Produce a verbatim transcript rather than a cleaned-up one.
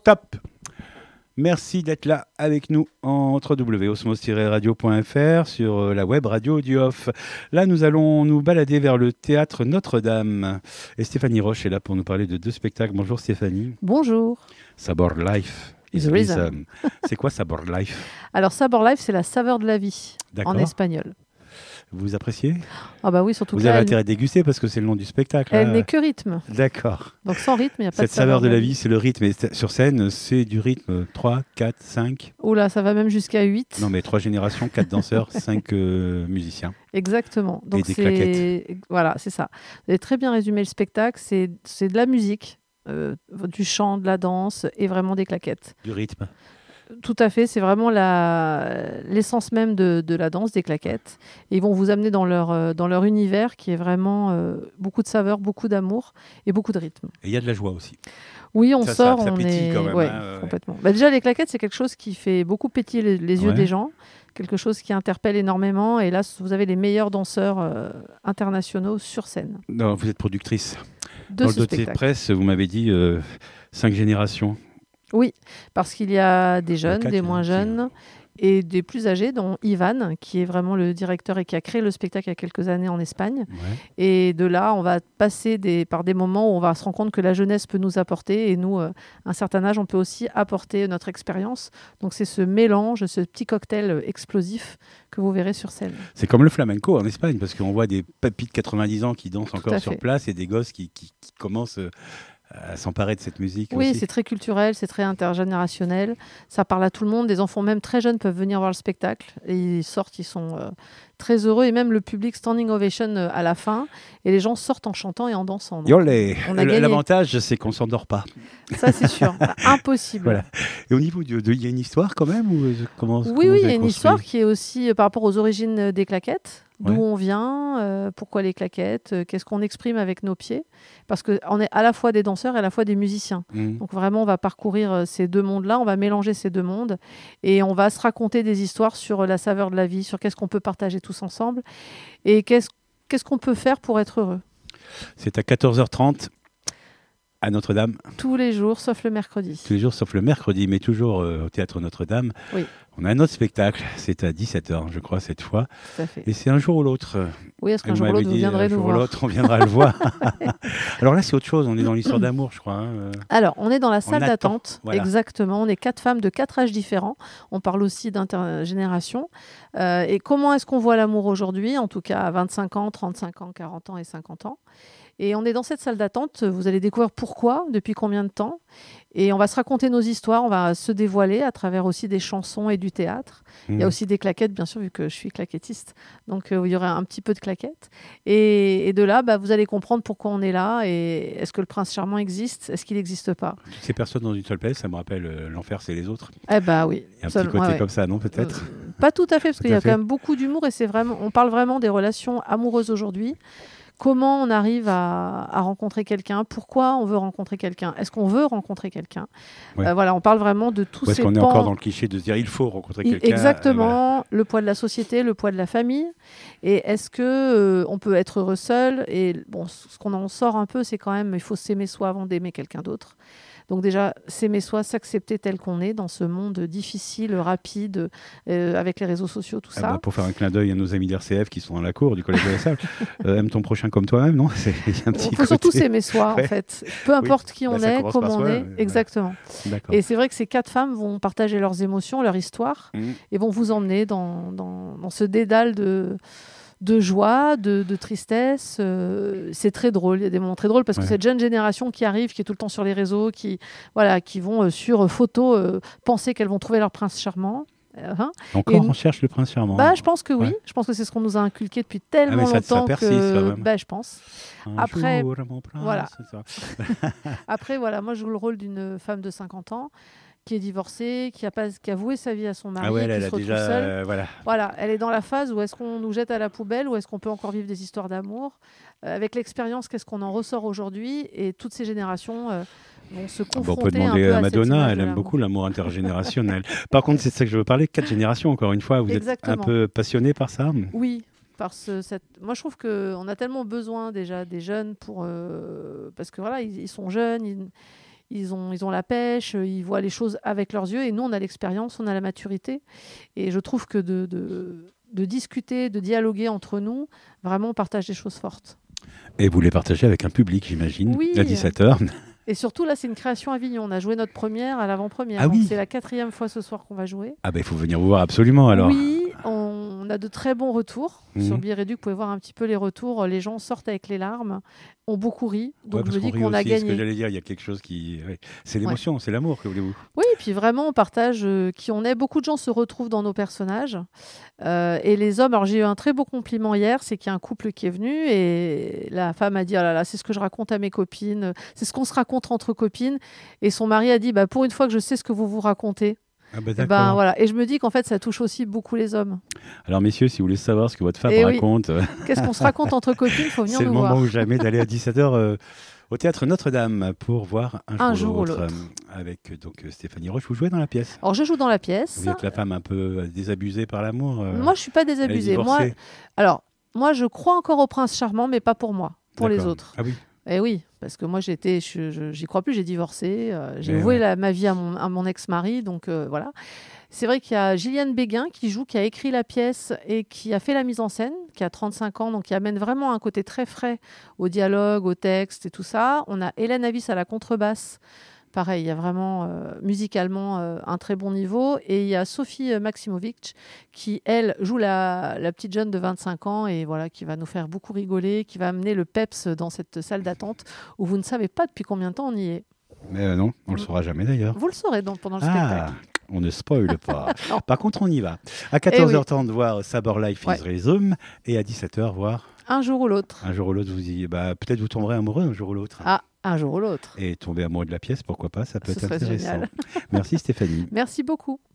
Top. Merci d'être là avec nous en w w w point osmose tiret radio point f r sur la web radio du Off. Là, nous allons nous balader vers le théâtre Notre-Dame. Et Stéphanie Roche est là pour nous parler de deux spectacles. Bonjour Stéphanie. Bonjour. Sabor Life. Is reason. C'est quoi Sabor Life? Alors Sabor Life, c'est la saveur de la vie en espagnol. Vous appréciez? Ah bah oui, surtout Vous que avez là, intérêt à déguster parce que c'est le nom du spectacle. Elle hein. n'est que rythme. D'accord. Donc sans rythme, il n'y a pas Cette de saveur saveur de la vie, c'est le rythme. Et sur scène, c'est du rythme trois, quatre, cinq. Oula, ça va même jusqu'à huit. Non, mais trois générations, quatre danseurs, cinq euh, musiciens. Exactement. Donc et des c'est... claquettes. Voilà, c'est ça. Vous avez très bien résumé le spectacle. C'est, c'est de la musique, euh, du chant, de la danse et vraiment des claquettes. Du rythme. Tout à fait, c'est vraiment la, l'essence même de, de la danse, des claquettes. Et ils vont vous amener dans leur, dans leur univers qui est vraiment euh, beaucoup de saveur, beaucoup d'amour et beaucoup de rythme. Et il y a de la joie aussi. Oui, on ça, sort, ça, ça on pétille est... quand même. Ouais, hein, complètement. Bah, déjà, les claquettes, c'est quelque chose qui fait beaucoup pétiller les, les yeux ouais. des gens, quelque chose qui interpelle énormément. Et là, vous avez les meilleurs danseurs euh, internationaux sur scène. Non, vous êtes productrice. De Dans ce le dossier de spectacle. presse, vous m'avez dit euh, cinq générations. Oui, parce qu'il y a des jeunes, quatre, des moins jeunes et des plus âgés, dont Ivan, qui est vraiment le directeur et qui a créé le spectacle il y a quelques années en Espagne. Ouais. Et de là, on va passer des, par des moments où on va se rendre compte que la jeunesse peut nous apporter. Et nous, euh, à un certain âge, on peut aussi apporter notre expérience. Donc c'est ce mélange, ce petit cocktail explosif que vous verrez sur scène. C'est comme le flamenco en Espagne, parce qu'on voit des papis de quatre-vingt-dix ans qui dansent Tout encore à sur fait. place et des gosses qui, qui, qui commencent... Euh, à s'emparer de cette musique Oui, aussi. c'est très culturel, c'est très intergénérationnel. Ça parle à tout le monde. Des enfants même très jeunes peuvent venir voir le spectacle. Et ils sortent, ils sont euh, très heureux. Et même le public standing ovation euh, à la fin. Et les gens sortent en chantant et en dansant. Donc, Yolé. on a gagné. L'avantage, c'est qu'on ne s'endort pas. Ça, c'est sûr. Impossible. Voilà. Et au niveau du... Il y a une histoire quand même ou comment, Oui, comment oui, vous il y a avez une construit? histoire qui est aussi euh, par rapport aux origines euh, des claquettes. D'où Ouais. on vient, euh, pourquoi les claquettes, euh, qu'est-ce qu'on exprime avec nos pieds. Parce qu'on est à la fois des danseurs et à la fois des musiciens. Mmh. Donc vraiment, on va parcourir euh, ces deux mondes-là, on va mélanger ces deux mondes et on va se raconter des histoires sur euh, la saveur de la vie, sur qu'est-ce qu'on peut partager tous ensemble et qu'est-ce, qu'est-ce qu'on peut faire pour être heureux. C'est à quatorze heures trente à Notre-Dame. Tous les jours, sauf le mercredi. Tous les jours, sauf le mercredi, mais toujours euh, au Théâtre Notre-Dame. Oui. On a un autre spectacle, c'est à dix-sept heures, je crois, cette fois. Tout à fait. Et c'est un jour ou l'autre. Oui, est-ce qu'un Vous jour ou m'avez l'autre, vous dit, viendrez un nous jour ou voir. l'autre, on viendra le voir. Alors là, c'est autre chose, on est dans l'histoire d'amour, je crois. hein. Alors, on est dans la salle attend, d'attente, voilà. exactement. On est quatre femmes de quatre âges différents. On parle aussi d'intergénération. Euh, et comment est-ce qu'on voit l'amour aujourd'hui? En tout cas, à vingt-cinq ans, trente-cinq ans, quarante ans et cinquante ans. Et on est dans cette salle d'attente. Vous allez découvrir pourquoi, depuis combien de temps. Et on va se raconter nos histoires. On va se dévoiler à travers aussi des chansons et du théâtre. Mmh. Il y a aussi des claquettes, bien sûr, vu que je suis claquettiste. Donc, euh, il y aura un petit peu de claquettes. Et, et de là, bah, vous allez comprendre pourquoi on est là. Et est-ce que le prince charmant existe? Est-ce qu'il n'existe pas? Toutes ces personnes dans une seule pièce, ça me rappelle euh, L'Enfer, c'est les autres. Eh bah oui. Il y a un Seul- petit côté ouais, ouais. comme ça, non, peut-être Euh, Pas tout à fait, parce Tout qu'il y à a fait. quand même beaucoup d'humour. Et c'est vraiment, on parle vraiment des relations amoureuses aujourd'hui. Comment on arrive à, à rencontrer quelqu'un? Pourquoi on veut rencontrer quelqu'un? Est-ce qu'on veut rencontrer quelqu'un? Ouais. Euh, Voilà, on parle vraiment de tous Ou est-ce ces qu'on est pans. encore dans le cliché de se dire il faut rencontrer I- quelqu'un euh, voilà. Exactement, le poids de la société, le poids de la famille. Et est-ce que euh, on peut être heureux seul? Et bon, ce qu'on en sort un peu, c'est quand même il faut s'aimer soi avant d'aimer quelqu'un d'autre. Donc déjà, s'aimer soi, s'accepter tel qu'on est dans ce monde difficile, rapide, euh, avec les réseaux sociaux, tout Ah ça. bah, pour faire un clin d'œil à nos amis d'R C F qui sont dans la cour du Collège de la Salle, euh, aime ton prochain comme toi-même, non? C'est, il y a un petit Il faut côté... surtout s'aimer soi, Ouais. en fait. Peu importe qui Bah, on ça est, commence comment par on soi, est. mais Exactement. D'accord. Et c'est vrai que ces quatre femmes vont partager leurs émotions, leur histoire, Mmh. et vont vous emmener dans, dans, dans ce dédale de, de joie, de, de tristesse. Euh, c'est très drôle. Il y a des moments très drôles parce Ouais. que cette jeune génération qui arrive, qui est tout le temps sur les réseaux, qui, voilà, qui vont euh, sur photo euh, penser qu'elles vont trouver leur prince charmant. Euh, hein. Encore, Et- on cherche le prince charmant. Bah, je pense que oui. Ouais. Je pense que c'est ce qu'on nous a inculqué depuis Ah, tellement mais ça- ça longtemps persiste, que, quand même. bah, je pense. Un après- jour, mon prince, voilà. c'est ça. Après, voilà, moi, je joue le rôle d'une femme de cinquante ans qui est divorcée, qui a, pas, qui a voué sa vie à son mari, Ah ouais, et là, qui elle se a retrouve déjà... seule. euh, voilà. Voilà, elle est dans la phase où est-ce qu'on nous jette à la poubelle ou est-ce qu'on peut encore vivre des histoires d'amour. Euh, avec l'expérience, qu'est-ce qu'on en ressort aujourd'hui? Et toutes ces générations euh, vont se Bon, confronter on peut un demander peu à à cette Madonna, image elle de aime l'amour. beaucoup l'amour intergénérationnel. Par contre, c'est ça que je veux parler, quatre générations, encore une fois. Vous Exactement. êtes un peu passionné par ça? Oui, parce que cette... moi je trouve qu'on a tellement besoin déjà des jeunes pour... euh, parce que voilà, ils, ils sont jeunes, ils... ils ont, ils ont la pêche, ils voient les choses avec leurs yeux. Et nous, on a l'expérience, on a la maturité. Et je trouve que de, de, de discuter, de dialoguer entre nous, vraiment, on partage des choses fortes. Et vous les partagez avec un public, j'imagine, oui. à dix-sept heures. Et surtout, là, c'est une création à Avignon. On a joué notre première à l'avant-première. Ah oui. C'est la quatrième fois ce soir qu'on va jouer. Ah ben, il faut venir vous voir absolument, alors. Oui, on, on a de très bons retours. Mmh. Sur Biréduc, vous pouvez voir un petit peu les retours. Les gens sortent avec les larmes, ont beaucoup ri. Donc, Ouais, je me dis qu'on qu'on a aussi, gagné. Ce que j'allais dire, il y a quelque chose qui... Ouais. C'est l'émotion, ouais. C'est l'amour, que voulez-vous. Oui, et puis vraiment, on partage euh, qui on est. Beaucoup de gens se retrouvent dans nos personnages. Euh, et les hommes, alors j'ai eu un très beau compliment hier, c'est qu'il y a un couple qui est venu et la femme a dit « Oh là là, c'est ce que je raconte à mes copines, c'est ce qu'on se raconte entre copines. » Et son mari a dit bah, « Pour une fois que je sais ce que vous vous racontez. » Ah bah et, ben, voilà. Et je me dis qu'en fait, ça touche aussi beaucoup les hommes. Alors, messieurs, si vous voulez savoir ce que votre femme et raconte... Oui. Qu'est-ce qu'on se raconte entre copines, il faut venir nous voir. C'est le moment ou jamais d'aller à dix-sept heures euh, au Théâtre Notre-Dame pour voir Un, un jour, jour ou l'autre. l'autre. Avec donc, Stéphanie Roche, vous jouez dans la pièce. Alors, je joue dans la pièce. Vous êtes la femme un peu désabusée par l'amour. Euh, moi, je ne suis pas désabusée. Moi, alors, moi, je crois encore au prince charmant, mais pas pour moi, pour les autres. Ah oui. Eh oui, parce que moi, j'étais, je, je, j'y crois plus, j'ai divorcé, euh, j'ai voué ouais. la, ma vie à mon, à mon ex-mari, donc euh, voilà. C'est vrai qu'il y a Gilliane Béguin qui joue, qui a écrit la pièce et qui a fait la mise en scène, qui a trente-cinq ans, donc qui amène vraiment un côté très frais au dialogue, au texte et tout ça. On a Hélène Avis à la contrebasse. Pareil, il y a vraiment euh, musicalement euh, un très bon niveau. Et il y a Sophie Maximovic qui, elle, joue la, la petite jeune de vingt-cinq ans et voilà, qui va nous faire beaucoup rigoler, qui va amener le peps dans cette salle d'attente où vous ne savez pas depuis combien de temps on y est. Mais euh, non, on ne le saura jamais d'ailleurs. Vous le saurez donc pendant le ah. spectacle. On ne spoile pas. Par contre, on y va. À quatorze heures trente, eh oui. voir Sabor Life ouais. is Resume. Et à dix-sept heures, voir... Un jour ou l'autre. Un jour ou l'autre, vous y... bah, peut-être vous tomberez amoureux un jour ou l'autre. Ah, un jour ou l'autre. Et tomber amoureux de la pièce, pourquoi pas, ça peut Ce être intéressant. Génial. Merci Stéphanie. Merci beaucoup.